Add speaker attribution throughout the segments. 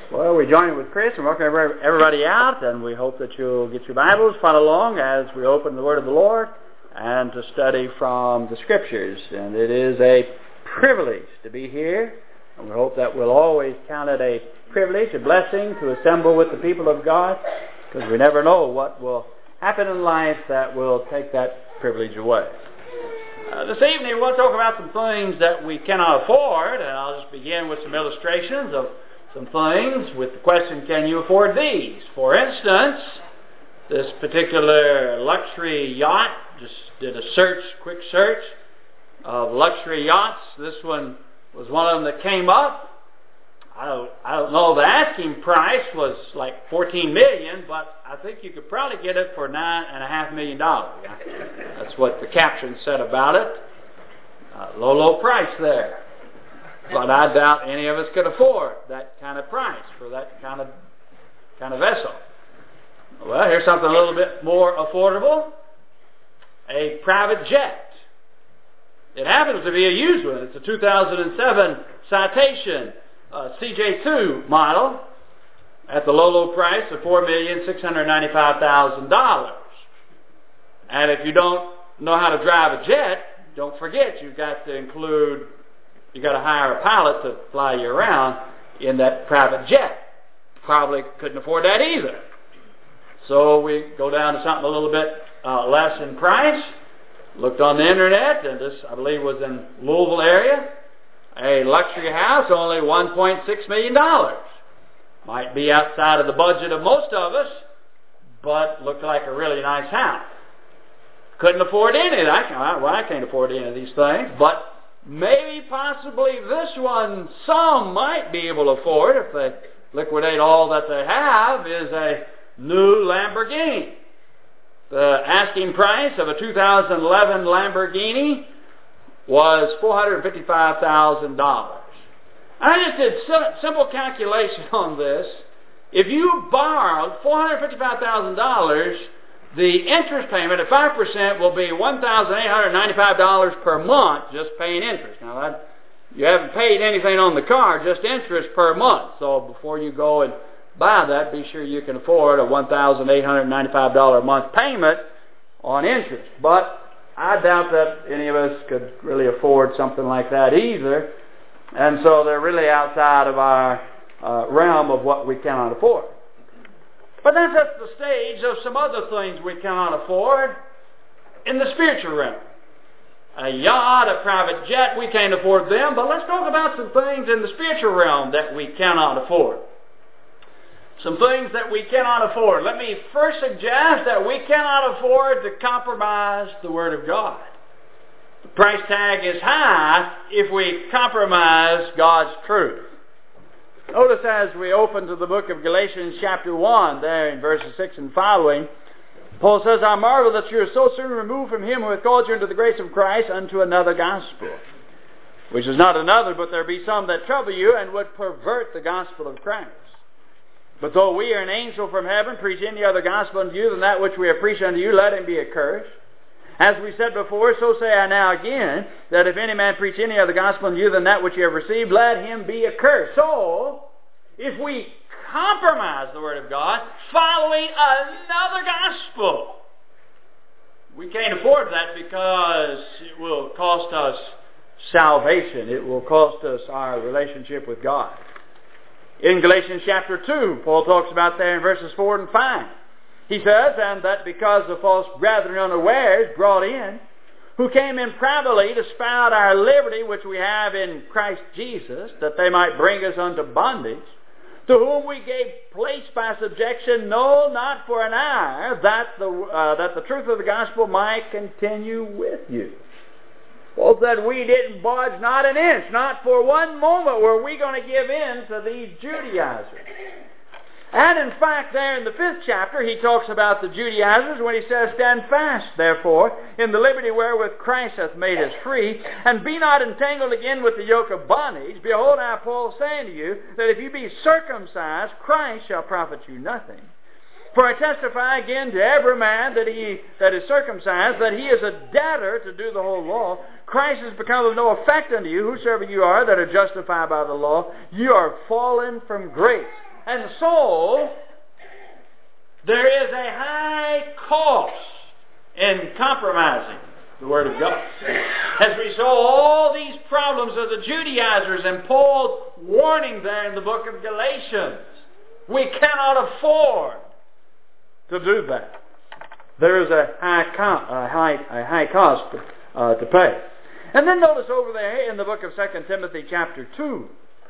Speaker 1: Well, we join with Chris and welcome everybody out, and we hope that you'll get your Bibles, follow along as we open the Word of the Lord and to study from the Scriptures. And it is a privilege to be here, and we hope that we'll always count it a privilege, a blessing to assemble with the people of God, because we never know what will happen in life that will take that privilege away. This evening we'll talk about some things that we cannot afford, and I'll just begin with some illustrations of some things with the question, can you afford these? For instance, this particular luxury yacht, just did a quick search of luxury yachts. This one was one of them that came up. I don't know, the asking price was like $14 million, but I think you could probably get it for $9.5 million. That's what the caption said about it. Low price there. But I doubt any of us could afford that kind of price for that kind of vessel. Well, here's something a little bit more affordable. A private jet. It happens to be a used one. It's a 2007 Citation CJ2 model at the low
Speaker 2: price of $4,695,000. And if you don't know how to drive a jet, don't forget you got to hire a pilot to fly you around in that private jet. Probably couldn't afford that either. So we go down to something a little bit less in price. Looked on the internet, and this, I believe, was in Louisville area. A luxury house, only $1.6 million. Might be outside of the budget of most of us, but looked like a really nice house. Couldn't afford any of that. Well, I can't afford any of these things, but maybe, possibly, this one some might be able to afford if they liquidate all that they have, is a new Lamborghini. The asking price of a 2011 Lamborghini was $455,000. I just did simple calculation on this. If you borrowed $455,000, the interest payment at 5% will be $1,895 per month just paying interest. Now, you haven't paid anything on the car, just interest per month. So before you go and buy that, be sure you can afford a $1,895 a month payment on interest. But I doubt that any of us could really afford something like that either. And so they're really outside of our realm of what we cannot afford. But that sets the stage of some other things we cannot afford in the spiritual realm. A yacht, a private jet, we can't afford them, but let's talk about some things in the spiritual realm that we cannot afford. Some things that we cannot afford. Let me first suggest that we cannot afford to compromise the Word of God. The price tag is high if we compromise God's truth. Notice as we open to the book of Galatians chapter 1, there in verses 6 and following, Paul says, I marvel that you are so soon removed from him who hath called you into the grace of Christ unto another gospel, which is not another, but there be some that trouble you and would pervert the gospel of Christ. But though we are an angel from heaven, preach any other gospel unto you than that which we have preached unto you, let him be accursed. As we said before, so say I now again, that if any man preach any other gospel unto you than that which you have received, let him be accursed. So, if we compromise the Word of God, following another gospel, we can't afford that because it will cost us salvation. It will cost us our relationship with God. In Galatians chapter 2, Paul talks about there in verses 4 and 5. He says, and that because the false brethren unawares brought in, who came in privately to spout our liberty which we have in Christ Jesus, that they might bring us unto bondage, to whom we gave place by subjection, no, not for an hour, that the truth of the gospel might continue with you. Paul said we didn't budge not an inch, not for one moment were we going to give in to these Judaizers. And in fact, there in the 5th chapter, he talks about the Judaizers when he says, stand fast, therefore, in the liberty wherewith Christ hath made us free, and be not entangled again with the yoke of bondage. Behold, I, Paul, saying to you, that if you be circumcised, Christ shall profit you nothing. For I testify again to every man that is circumcised, that he is a debtor to do the whole law. Christ is become of no effect unto you, whosoever you are that are justified by the law. You are fallen from grace,
Speaker 1: And so, there is a high cost in compromising the Word of God. As we saw all these problems of the Judaizers and Paul's warning there in the book of Galatians, we cannot afford to do that. There is a high cost to pay. And then notice over there in the book of 2 Timothy chapter 2,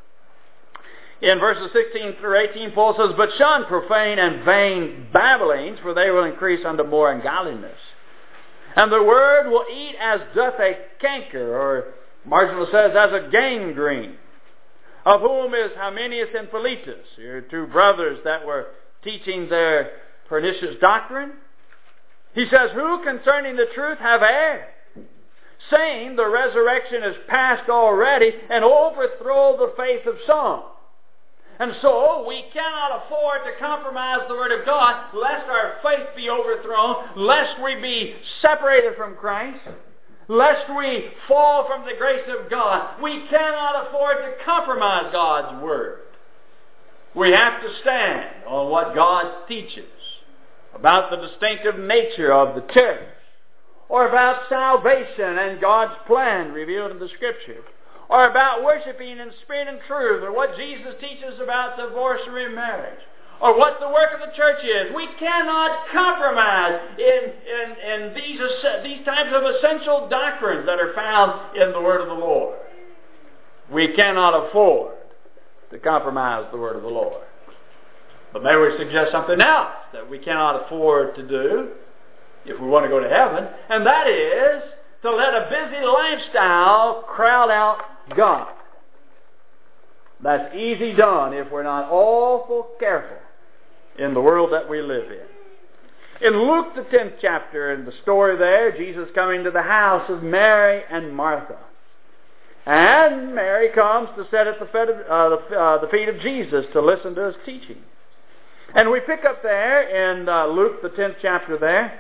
Speaker 1: in verses 16 through 18, Paul says, "But shun profane and vain babblings, for they will increase unto more ungodliness. And the word will eat as doth a canker," or marginal says, "as a gangrene, of whom is Hymenaeus and Philetus," your two brothers that were teaching their pernicious doctrine. He says, "Who concerning the truth have erred, saying the resurrection is past already, and overthrow the faith of some." And so, we cannot afford to compromise the Word of God, lest our faith be overthrown, lest we be separated from Christ, lest we fall from the grace of God. We cannot afford to compromise God's Word. We have to stand on what God teaches about the distinctive nature of the church, or about salvation and God's plan revealed in the Scripture, or about worshiping in spirit and truth, or what Jesus teaches about divorce and remarriage, or what the work of the church is. We cannot compromise in these types of essential doctrines that are found in the Word of the Lord. We cannot afford to compromise the Word of the Lord. But may we suggest something else that we cannot afford to do if we want to go to heaven, and that is to let a busy lifestyle crowd out God. That's easy done if we're not awful careful in the world that we live in. In Luke the 10th chapter, in the story there, Jesus coming to the house of Mary and Martha. And Mary comes to sit at the feet of Jesus to listen to his teaching. And we pick up there in Luke the 10th chapter there,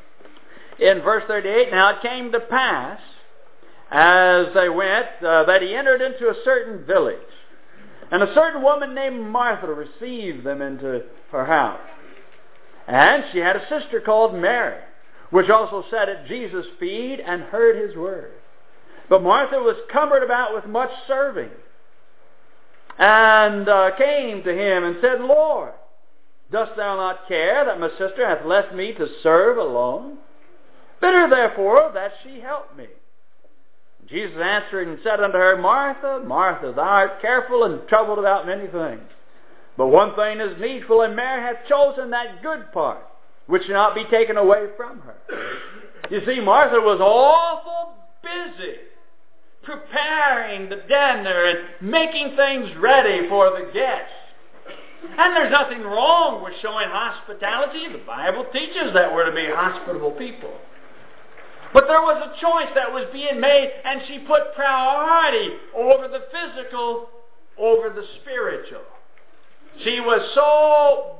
Speaker 1: in verse 38, "Now it came to pass, as they went, that he entered into a certain village. And a certain woman named Martha received them into her house. And she had a sister called Mary, which also sat at Jesus' feet and heard his word. But Martha was cumbered about with much serving, and came to him and said, Lord, dost thou not care that my sister hath left me to serve alone? Bid her therefore that she help me. Jesus answered and said unto her, Martha, Martha, thou art careful and troubled about many things. But one thing is needful, and Mary hath chosen that good part, which shall not be taken away from her. You see, Martha was awful busy preparing the dinner and making things ready for the guests. And there's nothing wrong with showing hospitality. The Bible teaches that we're to be hospitable people. But there was a choice that was being made, and she put priority over the physical, over the spiritual. She was so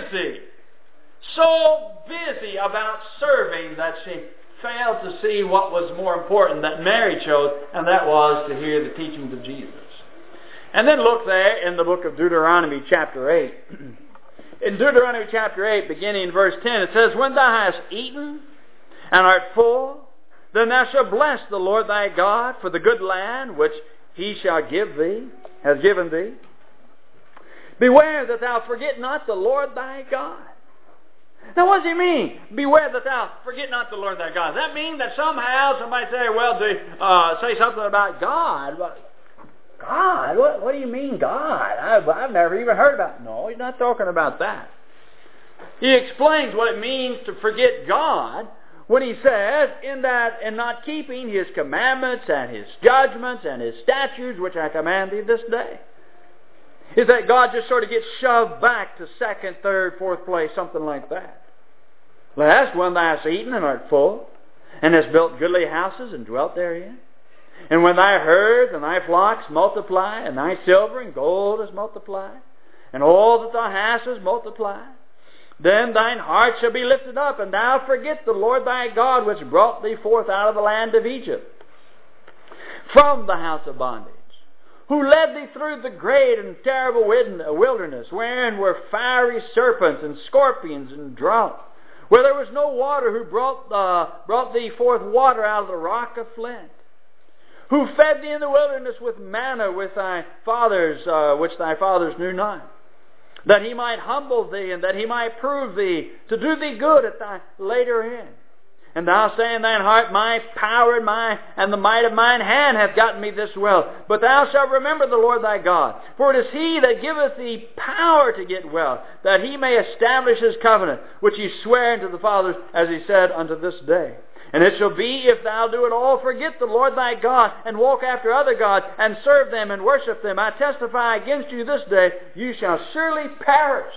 Speaker 1: busy about serving that she failed to see what was more important that Mary chose, and that was to hear the teachings of Jesus. And then look there in the book of Deuteronomy chapter 8. In Deuteronomy chapter 8, beginning in verse 10, it says, When thou hast eaten and art full, then thou shalt bless the Lord thy God for the good land which he shall give thee, has given thee. Beware that thou forget not the Lord thy God. Now what does he mean? Beware that thou forget not the Lord thy God. Does that mean that somehow somebody say, well, say something about God? God? What do you mean God? I've never even heard about it. No, he's not talking about that. He explains what it means to forget God when he says, in not keeping his commandments and his judgments and his statutes, which I command thee this day. Is that God just sort of gets shoved back to second, third, fourth place, something like that. Last, when thou hast eaten and art full, and hast built goodly houses and dwelt therein, and when thy herds and thy flocks multiply, and thy silver and gold is multiplied, and all that thou hast is multiplied, then thine heart shall be lifted up, and thou forget the Lord thy God, which brought thee forth out of the land of Egypt, from the house of bondage. who led thee through the great and terrible wilderness, wherein were fiery serpents and scorpions and drought, where there was no water, who brought thee forth water out of the rock of flint, who fed thee in the wilderness with manna with thy fathers, which thy fathers knew not, that he might humble thee, and that he might prove thee, to do thee good at thy later end. And thou say in thine heart, my power and the might of mine hand hath gotten me this wealth. But thou shalt remember the Lord thy God. For it is he that giveth thee power to get wealth, that he may establish his covenant, which he sware unto the fathers, as he said, unto this day. And it shall be, if thou do it all, forget the Lord thy God, and walk after other gods, and serve them and worship them, I testify against you this day, you shall surely perish.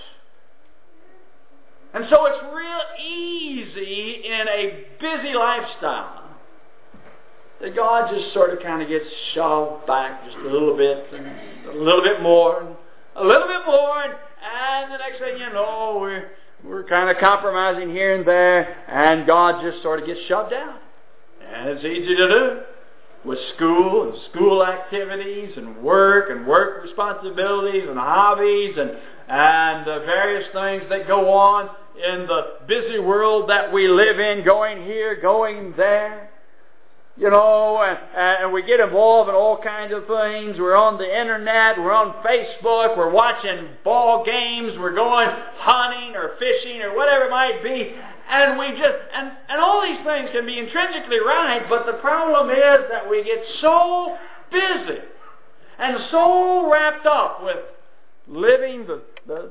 Speaker 1: And so it's real easy in a busy lifestyle that God just sort of kind of gets shoved back just a little bit, and a little bit more, and a little bit more, and the next thing you know, we're kind of compromising here and there, and God just sort of gets shoved out. And it's easy to do with school and school activities and work responsibilities and hobbies and various things that go on in the busy world that we live in, going here, going there. You know, and we get involved in all kinds of things. We're on the internet, we're on Facebook, we're watching ball games, we're going hunting or fishing or whatever it might be. And we just, and all these things can be intrinsically right, but the problem is that we get so busy and so wrapped up with living the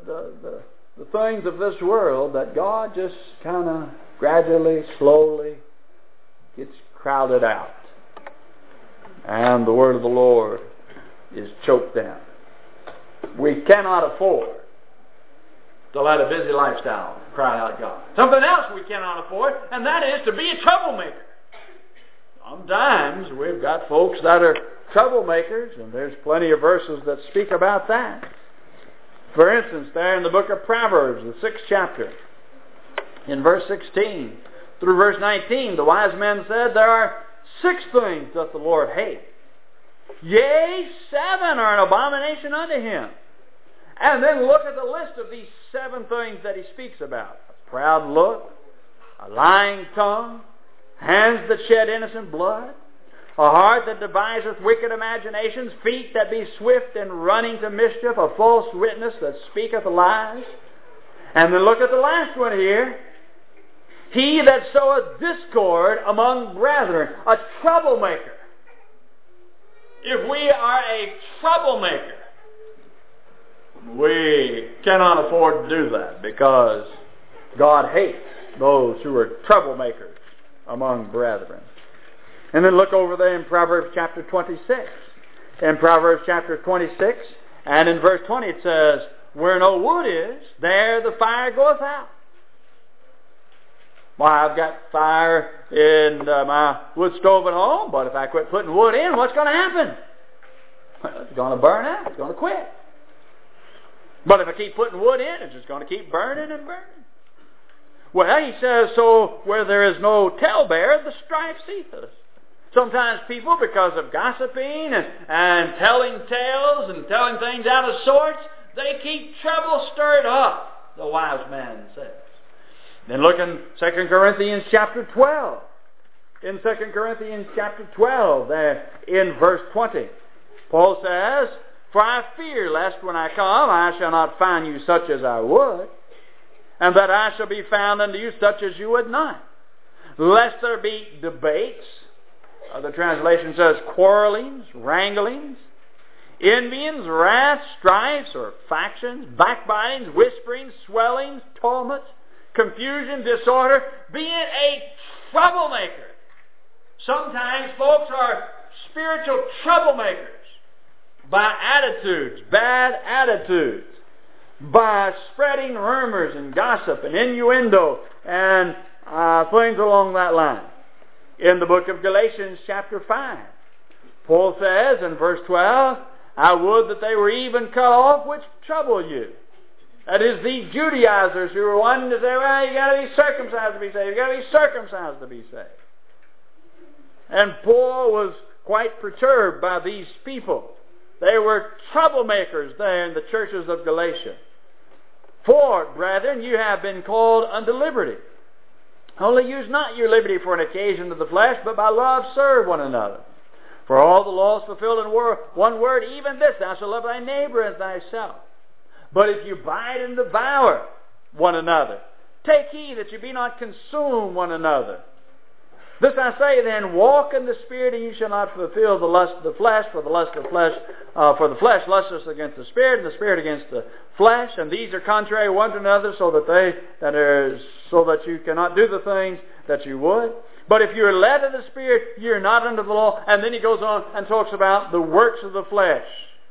Speaker 1: things of this world that God just kind of gradually, slowly gets crowded out. And the word of the Lord is choked down. We cannot afford to let a busy lifestyle cry out God. Something else we cannot afford, and that is to be a troublemaker. Sometimes we've got folks that are troublemakers, and there's plenty of verses that speak about that. For instance, there in the book of Proverbs, the 6th chapter, in verse 16 through verse 19, the wise men said, there are 6 things that the Lord hates. Yea, 7 are an abomination unto him. And then look at the list of these 7 things that he speaks about. A proud look, a lying tongue, hands that shed innocent blood, a heart that deviseth wicked imaginations, feet that be swift in running to mischief, a false witness that speaketh lies. And then look at the last one here. He that soweth discord among brethren, a troublemaker. If we are a troublemaker, we cannot afford to do that, because God hates those who are troublemakers among brethren. And then look over there in Proverbs chapter 26. In Proverbs chapter 26, and in verse 20 it says, where no wood is, there the fire goeth out. Why, I've got fire in my wood stove at home, but if I quit putting wood in, what's going to happen? Well, it's going to burn out. It's going to quit. But if I keep putting wood in, it's just going to keep burning and burning. Well, he says, so where there is no talebearer, the strife ceaseth. Sometimes people, because of gossiping and telling tales and telling things out of sorts, they keep trouble stirred up, the wise man says. Then look in 2 Corinthians chapter 12. In 2 Corinthians chapter 12, there in verse 20, Paul says, for I fear lest when I come I shall not find you such as I would, and that I shall be found unto you such as you would not. Lest there be debates, the translation says quarrelings, wranglings, envyings, wraths, strifes, or factions, backbitings, whisperings, swellings, tumults, confusion, disorder, being a troublemaker. Sometimes folks are spiritual troublemakers by attitudes, bad attitudes, by spreading rumors and gossip and innuendo and things along that line. In the book of Galatians chapter 5, Paul says in verse 12, I would that they were even cut off which trouble you. That is, these Judaizers who were wanting to say, well, you got to be circumcised to be saved. You got to be circumcised to be saved. And Paul was quite perturbed by these people They were troublemakers there in the churches of Galatia. For, brethren, you have been called unto liberty. Only use not your liberty for an occasion of the flesh, but by love serve one another. For all the law is fulfilled in one word, even this, thou shalt love thy neighbor as thyself. But if you bite and devour one another, take heed that you be not consumed one another. This I say then, walk in the Spirit, and you shall not fulfill the lust of the flesh, for the flesh lusteth against the Spirit, and the Spirit against the flesh, and these are contrary one to another, so that you cannot do the things that you would. But if you are led of the Spirit, you are not under the law. And then he goes on and talks about the works of the flesh.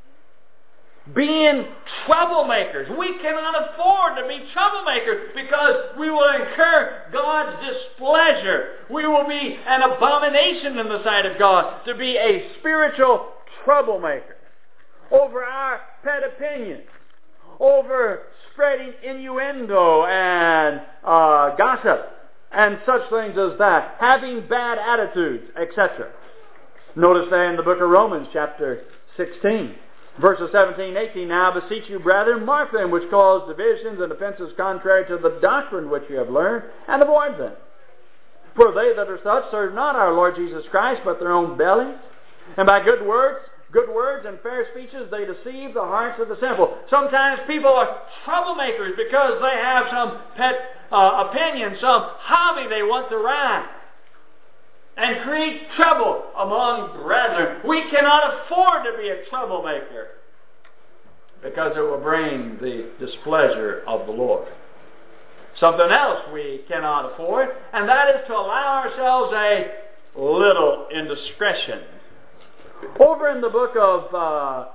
Speaker 1: Being troublemakers. We cannot afford to be troublemakers because we will incur God's displeasure. We will be an abomination in the sight of God to be a spiritual troublemaker over our pet opinions, over spreading innuendo and gossip and such things as that, having bad attitudes, etc. Notice there in the book of Romans chapter 16. Verses 17 and 18, now I beseech you, brethren, mark them which cause divisions and offenses contrary to the doctrine which you have learned, and avoid them. For they that are such serve not our Lord Jesus Christ, but their own bellies. And by good words and fair speeches they deceive the hearts of the simple. Sometimes people are troublemakers because they have some pet opinion, some hobby they want to ride, and create trouble among brethren. We cannot afford to be a troublemaker because it will bring the displeasure of the Lord. Something else we cannot afford, and that is to allow ourselves a little indiscretion. Over in the book of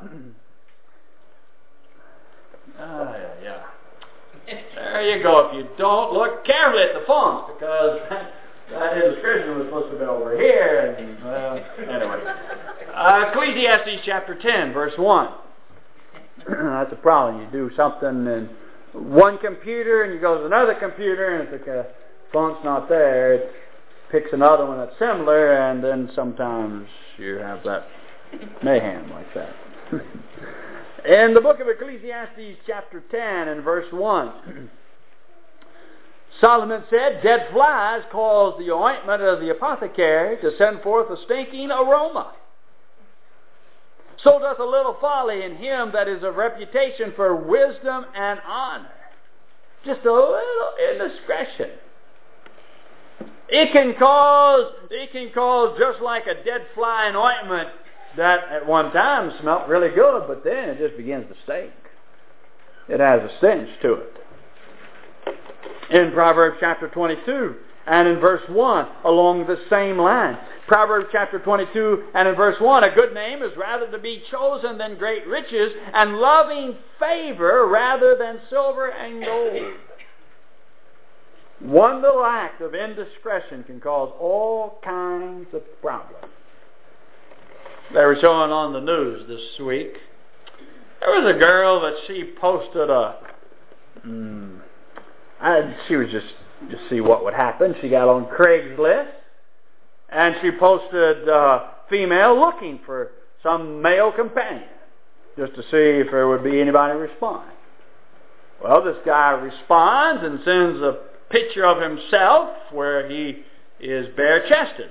Speaker 1: there you go. If you don't look carefully at the fonts, because that indiscretion was supposed to have been over here. And, anyway. Ecclesiastes chapter 10, verse 1. That's a problem. You do something in one computer and you go to another computer, and if the font's not there, it picks another one that's similar, and then sometimes you have that mayhem like that. In the book of Ecclesiastes chapter 10 and verse 1, Solomon said, dead flies cause the ointment of the apothecary to send forth a stinking aroma. So doth a little folly in him that is of reputation for wisdom and honor. Just a little indiscretion. It can cause just like a dead fly in ointment that at one time smelled really good, but then it just begins to stink. It has a stench to it. In Proverbs chapter 22 and in verse 1, along the same line. Proverbs chapter 22 and in verse 1, a good name is rather to be chosen than great riches, and loving favor rather than silver and gold. One little act of indiscretion can cause all kinds of problems. They were showing on the news this week. There was a girl that she posted she was just to see what would happen. She got on Craigslist and she posted female looking for some male companion just to see if there would be anybody respond. Well, this guy responds and sends a picture of himself where he is bare-chested.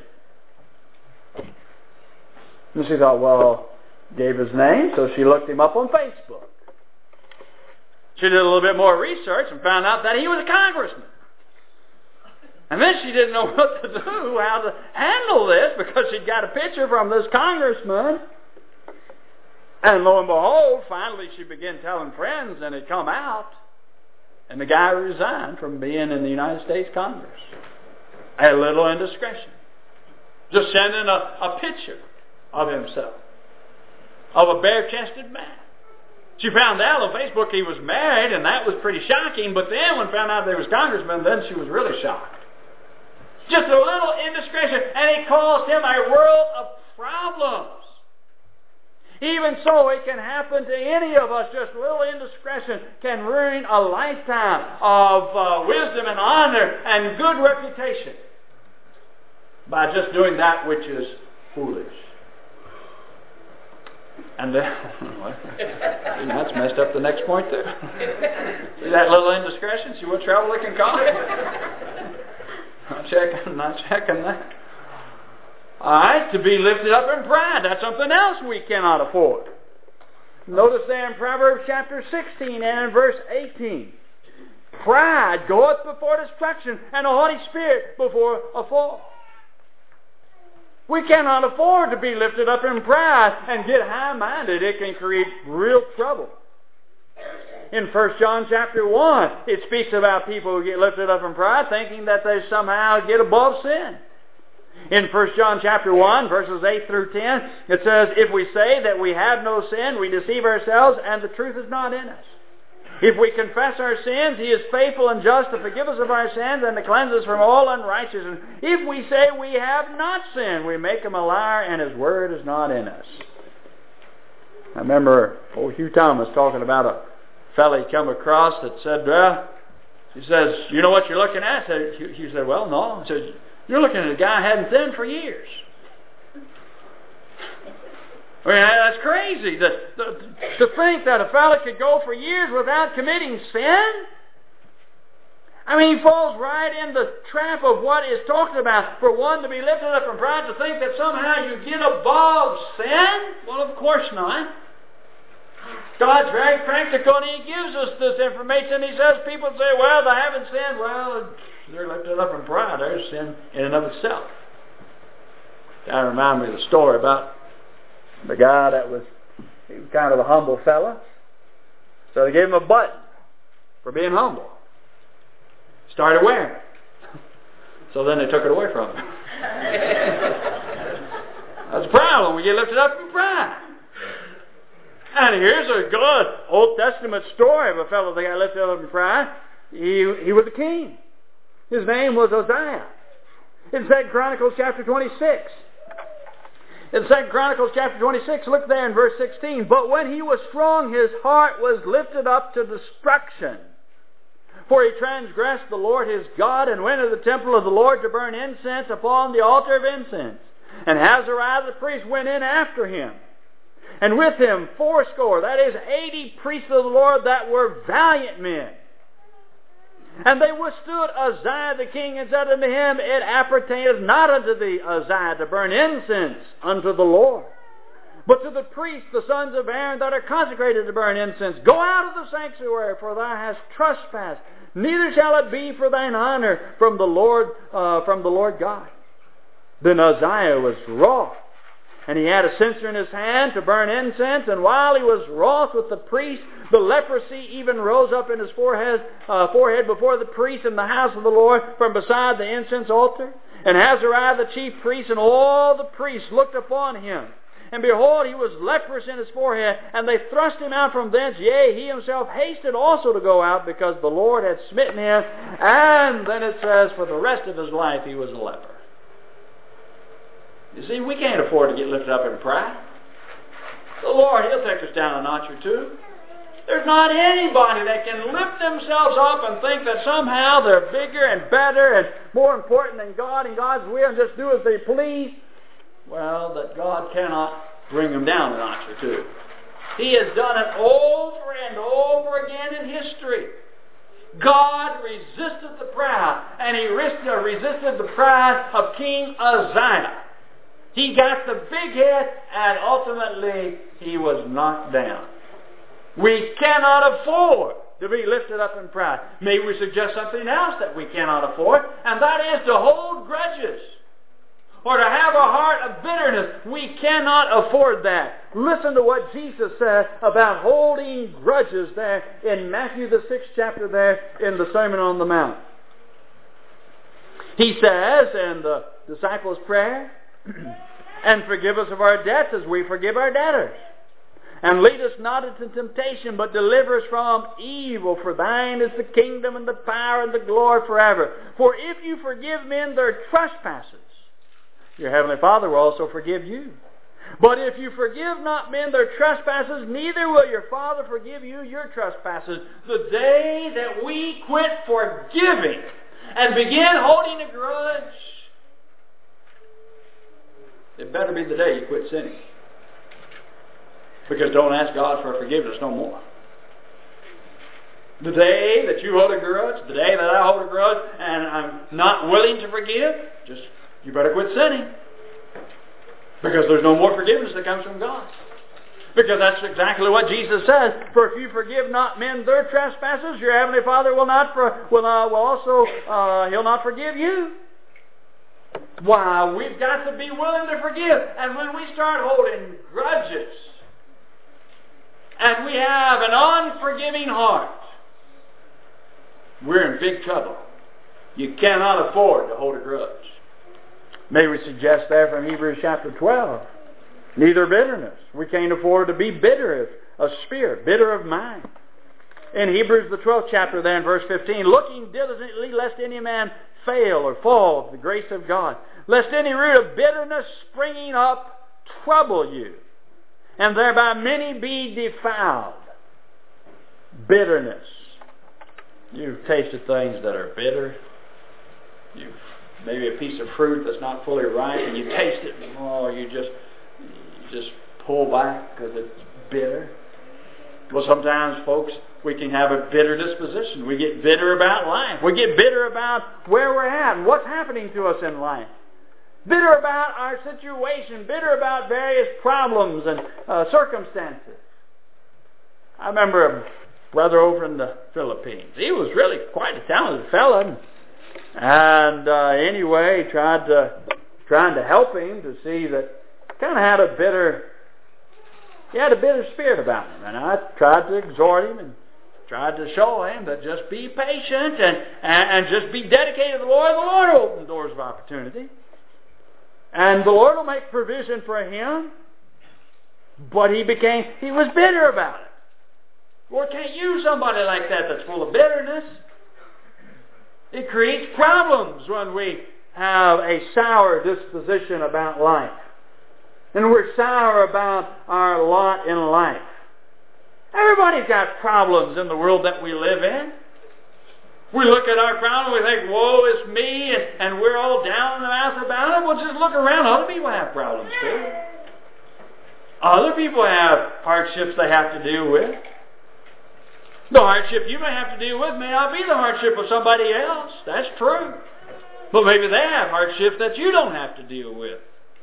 Speaker 1: And she thought, well, gave his name, so she looked him up on Facebook. She did a little bit more research and found out that he was a congressman. And then she didn't know what to do, how to handle this, because she'd got a picture from this congressman. And lo and behold, finally she began telling friends, and it come out. And the guy resigned from being in the United States Congress. A little indiscretion. Just sending a picture of himself, of a bare-chested man. She found out on Facebook he was married, and that was pretty shocking, but then when found out they was congressmen, then she was really shocked. Just a little indiscretion, and it caused him a world of problems. Even so, it can happen to any of us. Just a little indiscretion can ruin a lifetime of wisdom and honor and good reputation by just doing that which is foolish.
Speaker 2: And then, that's messed up the next point too. See that little indiscretion? See what trouble it can cause? Not checking that. Alright, to be lifted up in pride. That's something else we cannot afford. Notice there in Proverbs chapter 16 and in verse 18. Pride goeth before destruction, and a haughty spirit before a fall. We cannot afford to be lifted up in pride and get high-minded. It can create real trouble. In 1 John chapter 1, it speaks about people who get lifted up in pride thinking that they somehow get above sin. In 1 John chapter 1, verses 8 through 10, it says, if we say that we have no sin, we deceive ourselves, and the truth is not in us. If we confess our sins, He is faithful and just to forgive us of our sins and to cleanse us from all unrighteousness. If we say we have not sinned, we make Him a liar, and His word is not in us. I remember old Hugh Thomas talking about a fellow he come across that said, well, he says, you know what you're looking at? He said, well, no. He says, you're looking at a guy who hadn't sinned for years. I mean, that's crazy. To think that a fellow could go for years without committing sin? I mean, he falls right in the trap of what is talked about. For one to be lifted up in pride, to think that somehow you get above sin? Well, of course not. God's very practical, and He gives us this information. He says, people say, well, they haven't sinned. Well, they're lifted up in pride. There's sin in and of itself. That reminds me of the story about the guy he was kind of a humble fella. So they gave him a button for being humble. Started wearing it. So then they took it away from him. That's a problem. We get lifted up in pride. And here's a good Old Testament story of a fellow that got lifted up in pride. He was a king. His name was Uzziah. In 2 Chronicles chapter 26. In 2 Chronicles chapter 26, look there in verse 16. But when he was strong, his heart was lifted up to destruction. For he transgressed the Lord his God, and went to the temple of the Lord to burn incense upon the altar of incense. And Azariah the priest went in after him. And with him 80, that is 80 priests of the Lord that were valiant men. And they withstood Uzziah the king, and said unto him, it appertaineth not unto thee, Uzziah, to burn incense unto the Lord, but to the priests, the sons of Aaron, that are consecrated to burn incense. Go out of the sanctuary, for thou hast trespassed. Neither shall it be for thine honor from the Lord God. Then Uzziah was wroth, and he had a censer in his hand to burn incense. And while he was wroth with the priest, the leprosy even rose up in his forehead before the priest in the house of the Lord from beside the incense altar. And Azariah the chief priest and all the priests looked upon him. And behold, he was leprous in his forehead, and they thrust him out from thence. Yea, he himself hasted also to go out, because the Lord had smitten him. And then it says, for the rest of his life he was a leper. You see, we can't afford to get lifted up in pride. The Lord, He'll take us down a notch or two. There's not anybody that can lift themselves up and think that somehow they're bigger and better and more important than God and God's will and just do as they please. Well, that God cannot bring them down a notch or two. He has done it over and over again in history. God resisted the proud, and He resisted the pride of King Uzziah. He got the big head, and ultimately he was knocked down. We cannot afford to be lifted up in pride. May we suggest something else that we cannot afford, and that is to hold grudges or to have a heart of bitterness. We cannot afford that. Listen to what Jesus said about holding grudges there in Matthew the 6th chapter there in the Sermon on the Mount. He says in the disciples' prayer, and forgive us of our debts as we forgive our debtors. And lead us not into temptation, but deliver us from evil. For thine is the kingdom and the power and the glory forever. For if you forgive men their trespasses, your heavenly Father will also forgive you. But if you forgive not men their trespasses, neither will your Father forgive you your trespasses. The day that we quit forgiving and begin holding a grudge, it better be the day you quit sinning. Because don't ask God for forgiveness no more. The day that you hold a grudge, the day that I hold a grudge, and I'm not willing to forgive, you better quit sinning. Because there's no more forgiveness that comes from God. Because that's exactly what Jesus says. For if you forgive not men their trespasses, your heavenly Father He'll not forgive you. Why, we've got to be willing to forgive. And when we start holding grudges, and we have an unforgiving heart, we're in big trouble. You cannot afford to hold a grudge. May we suggest there from Hebrews chapter 12. Neither bitterness. We can't afford to be bitter of spirit, bitter of mind. In Hebrews the 12th chapter there in verse 15, looking diligently lest any man fail or fall of the grace of God, lest any root of bitterness springing up trouble you, and thereby many be defiled. Bitterness. You've tasted things that are bitter. You've maybe a piece of fruit that's not fully ripe, and you taste it, and you just pull back because it's bitter. Well, sometimes, folks, we can have a bitter disposition. We get bitter about life. We get bitter about where we're at and what's happening to us in life. Bitter about our situation. Bitter about various problems and circumstances. I remember a brother over in the Philippines. He was really quite a talented fellow. And anyway, trying to help him to see that kind of had a bitter spirit about him. And I tried to exhort him and tried to show him that just be patient and just be dedicated to the Lord. The Lord will open doors of opportunity. And the Lord will make provision for him. But he was bitter about it. Lord can't use somebody like that that's full of bitterness. It creates problems when we have a sour disposition about life. And we're sour about our lot in life. Everybody's got problems in the world that we live in. We look at our problem and we think, woe is me, and we're all down in the mouth about it. Well, just look around. Other people have problems too. Other people have hardships they have to deal with. The hardship you may have to deal with may not be the hardship of somebody else. That's true. But maybe they have hardships that you don't have to deal with.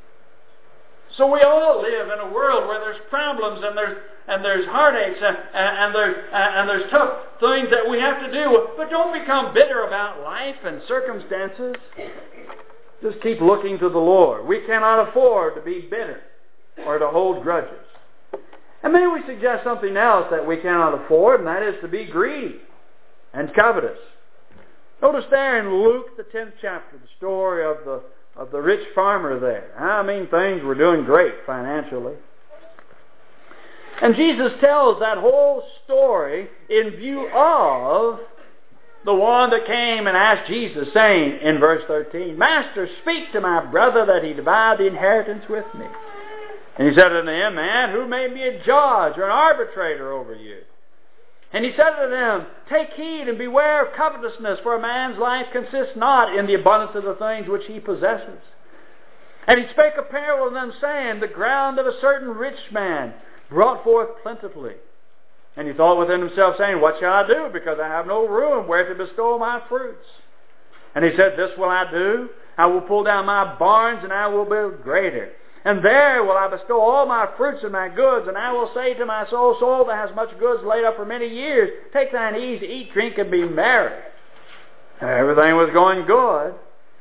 Speaker 2: So we all live in a world where there's problems and there's heartaches and there's tough things that we have to deal with. But don't become bitter about life and circumstances. Just keep looking to the Lord. We cannot afford to be bitter or to hold grudges. And may we suggest something else that we cannot afford, and that is to be greedy and covetous. Notice there in Luke, the 10th chapter, the story of the rich farmer there. I mean, things were doing great financially. And Jesus tells that whole story in view of the one that came and asked Jesus, saying in verse 13, Master, speak to my brother that he divide the inheritance with me. And he said unto him, Man, who made me a judge or an arbitrator over you? And he said unto them, Take heed and beware of covetousness, for a man's life consists not in the abundance of the things which he possesses. And he spake a parable to them, saying, The ground of a certain rich man brought forth plentifully. And he thought within himself, saying, What shall I do? Because I have no room where to bestow my fruits. And he said, This will I do. I will pull down my barns, and I will build greater. And there will I bestow all my fruits and my goods, and I will say to my soul, Soul that has much goods laid up for many years, take thine ease, eat, drink, and be merry. Everything was going good,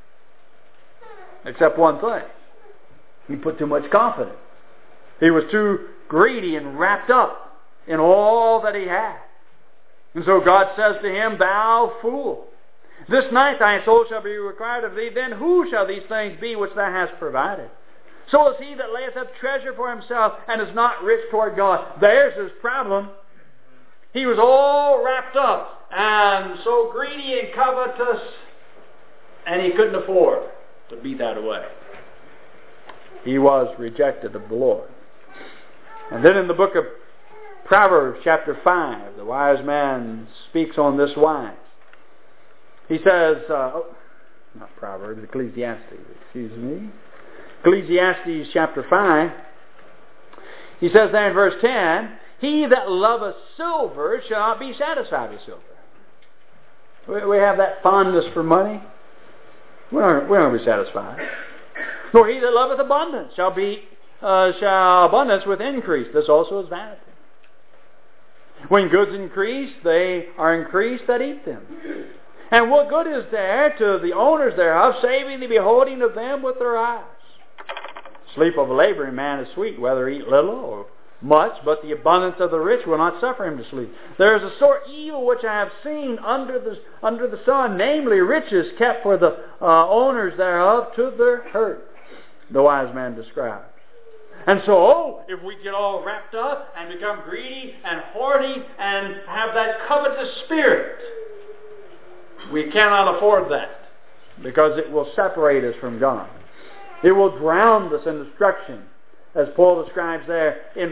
Speaker 2: except one thing. He put too much confidence. He was too greedy and wrapped up in all that he had. And so God says to him, Thou fool, this night thy soul shall be required of thee, then who shall these things be which thou hast provided? So is he that layeth up treasure for himself and is not rich toward God. There's his problem. He was all wrapped up and so greedy and covetous, and he couldn't afford to be that way. He was rejected of the Lord. And then in the book of Proverbs chapter 5, the wise man speaks on this wise. He says, not Proverbs, Ecclesiastes, excuse me. Ecclesiastes chapter 5.
Speaker 1: He says there in verse 10, he that loveth silver shall not be satisfied with silver. We have that fondness for money. We don't be satisfied. Nor he that loveth abundance shall abundance with increase. This also is vanity. When goods increase, they are increased that eat them. And what good is there to the owners thereof, saving the beholding of them with their eyes? Sleep of a laboring man is sweet, whether he eat little or much, but the abundance of the rich will not suffer him to sleep. There is a sort of evil which I have seen under the sun, namely riches kept for the owners thereof to their hurt. The wise man describes. And so, if we get all wrapped up and become greedy and hoardy and have that covetous spirit, we cannot afford that, because it will separate us from God. It will drown us in destruction, as Paul describes there in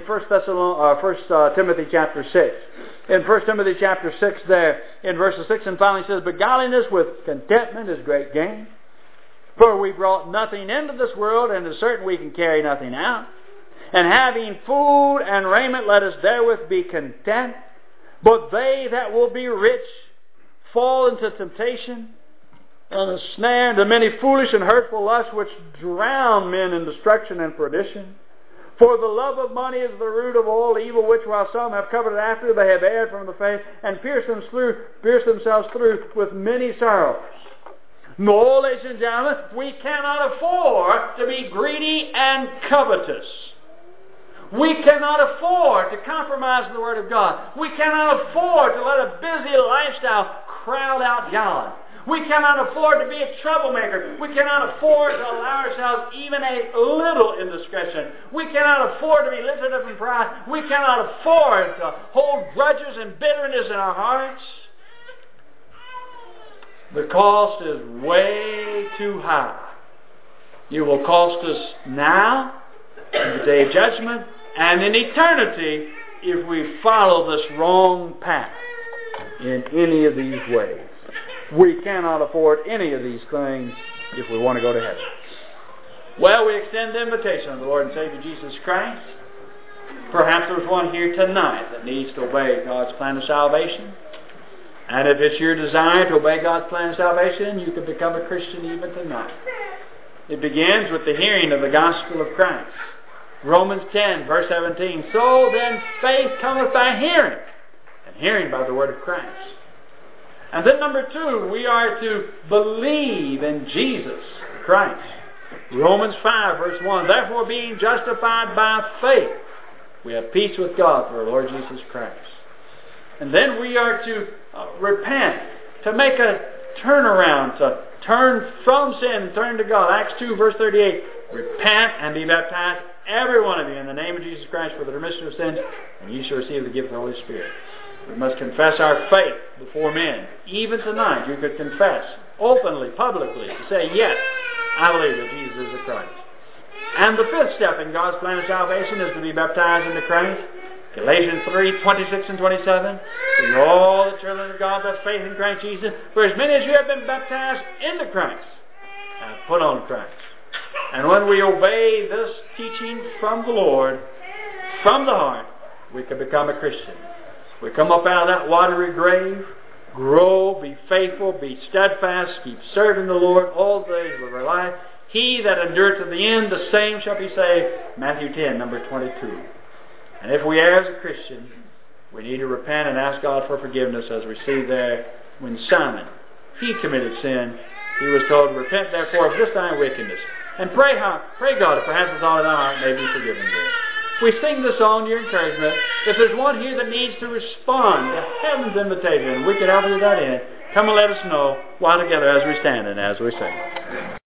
Speaker 1: 1 Timothy chapter 6. In 1 Timothy chapter 6 there, in verses 6 and following, says, But godliness with contentment is great gain. For we brought nothing into this world, and it is certain we can carry nothing out. And having food and raiment, let us therewith be content. But they that will be rich fall into temptation and a snare, into many foolish and hurtful lusts, which drown men in destruction and perdition. For the love of money is the root of all evil, which while some have coveted after, they have erred from the faith, and pierced themselves through with many sorrows. No, ladies and gentlemen, we cannot afford to be greedy and covetous. We cannot afford to compromise the Word of God. We cannot afford to let a busy lifestyle crowd out God. We cannot afford to be a troublemaker. We cannot afford to allow ourselves even a little indiscretion. We cannot afford to be lifted up in pride. We cannot afford to hold grudges and bitterness in our hearts. The cost is way too high. It will cost us now, in the day of judgment, and in eternity, if we follow this wrong path in any of these ways. We cannot afford any of these things if we want to go to heaven. Well, we extend the invitation of the Lord and Savior Jesus Christ. Perhaps there's one here tonight that needs to obey God's plan of salvation. And if it's your desire to obey God's plan of salvation, you can become a Christian even tonight. It begins with the hearing of the gospel of Christ. Romans 10, verse 17. So then faith cometh by hearing, and hearing by the word of Christ. And then number 2, we are to believe in Jesus Christ. Romans 5, verse 1. Therefore, being justified by faith, we have peace with God through our Lord Jesus Christ. And then we are to repent, to make a turnaround, to turn from sin and turn to God. Acts 2, verse 38. Repent and be baptized, every one of you, in the name of Jesus Christ for the remission of sins, and ye shall receive the gift of the Holy Spirit. We must confess our faith before men. Even tonight, you could confess openly, publicly, to say, yes, I believe that Jesus is the Christ. And the 5th step in God's plan of salvation is to be baptized into Christ. Galatians 3, 26 and 27. For all the children of God that faith in Christ Jesus, for as many as you have been baptized into Christ, have put on Christ. And when we obey this teaching from the Lord, from the heart, we can become a Christian. We come up out of that watery grave, grow, be faithful, be steadfast, keep serving the Lord all the days of our life. He that endureth to the end, the same shall be saved. Matthew 10, number 22. And if we err as a Christian, we need to repent and ask God for forgiveness, as we see there when Simon, he committed sin. He was told, repent therefore of this thine wickedness, and pray God that perhaps with all of thy heart may be forgiven thee. We sing the song to your encouragement. If there's one here that needs to respond to heaven's invitation, we can help you with that in. Come and let us know while together as we stand and as we sing.